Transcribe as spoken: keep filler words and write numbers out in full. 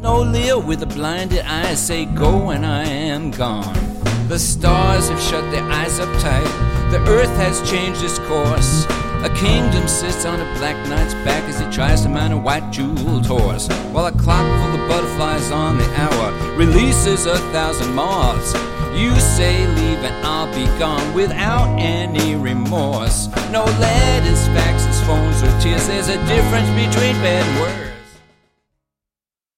Oh, Leo with the blinded eyes say go and I am gone. The stars have shut their eyes up tight. The earth has changed its course. A kingdom sits on a black knight's back as he tries to mount a white jeweled horse, while a clock full of butterflies on the hour releases a thousand moths. You say leave and I'll be gone without any remorse. No letters, faxes, phones or tears. There's a difference between bad words